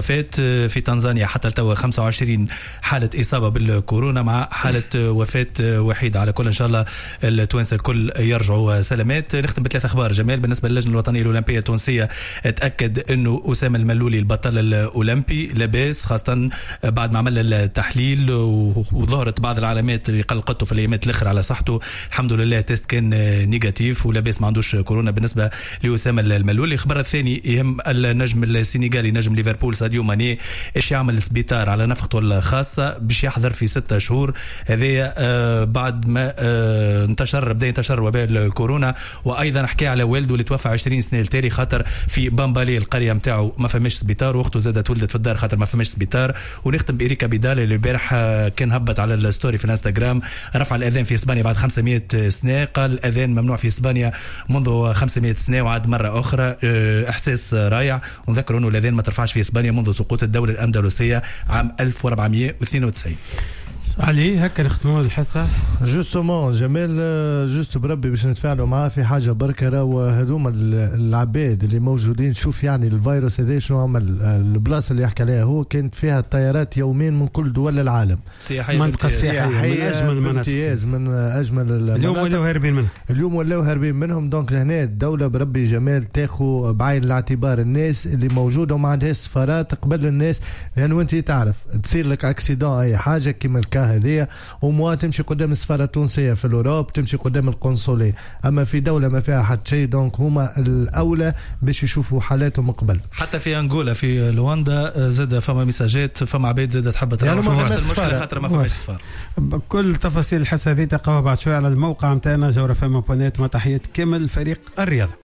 وفاة في تنزانيا حتى التو خمسة وعشرين حالة إصابة بالكورونا مع حالة وفاة وحيدة. على كل إن شاء الله التوانسة الكل يرجعوا سلامات. نختم بثلاث أخبار جمال. بالنسبة للجنة الوطنية الأولمبية التونسية تأكد أنه أسامة الملولي البطل الأولمبي لاباس، خاصة بعد ما عمل التحليل وظهرت بعض العلامات اللي قلقته في الأيامات الأخرى على صحته. الحمد لله تيست كان نيجاتيف ولاباس ما عندوش كورونا بالنسبة لأسامة الملولي. الخبر الثاني يهم النجم السنغالي نجم ليفربول ساديو ماني ايش يعمل سبيطار على نفقته الخاصة باش يحضر في ستة شهور. هذا آه بعد ما آه انتشر بدا ينتشر وباء الكورونا. وايضا حكى على والده اللي توفى عشرين سنة التالي خاطر في بامبالي القرية متاعه ما فماش سبيطار، واخته زادت ولدت في الدار خاطر ما فماش سبيطار. ونختم بإريكا بيدال اللي البارح كان هبط على الستوري في الانستغرام رفع الأذان في إسبانيا بعد خمسمائة سنة. قال الأذان ممنوع في إسبانيا منذ خمسمائة سنة وعاد مرة أخرى. إحساس رائع. ونذكر أنه الأذان ما ترفعش في إسبانيا منذ سقوط الدولة الأندلسية عام ألف وأربعمائة واثنين وتسعين. علي هكا نختموا الحصة جوستومون جمال جوست بربي باش نتفاعلوا معاه في حاجة بركة. راهو هذوما العباد اللي موجودين شوف يعني الفيروس هذا شنو عمل. البلاصة اللي يحكي عليها هو كانت فيها الطيارات يومين من كل دول العالم. سياحية منطقة سياحية من أجمل المناطق من أجمل المناطق. اليوم ولاو هاربين منهم اليوم ولاو هاربين منهم. دونك هنا الدولة بربي جمال تاخو بعين الاعتبار الناس اللي موجودة وما عندهاش سفارات قبل الناس، لأنه أنت تعرف تصير لك أكسيدون أي حاجة كما الكا هذه وموا تمشي قدام السفارة التونسية في الأوروب تمشي قدام القنصلية. أما في دولة ما فيها حتى شيء دونك هما الأولى باش يشوفوا حالاتهم قبل. حتى في أنغولا في لواندا زاد فما مساجات فما عباد زاد تحب تروح يعني نفس المشكلة خاطر ما فماش سفارة. كل تفاصيل الحصة هذه تلقاوها بعد شوية على الموقع متاعنا جورة فما بونات. مع تحية كامل فريق الرياضة.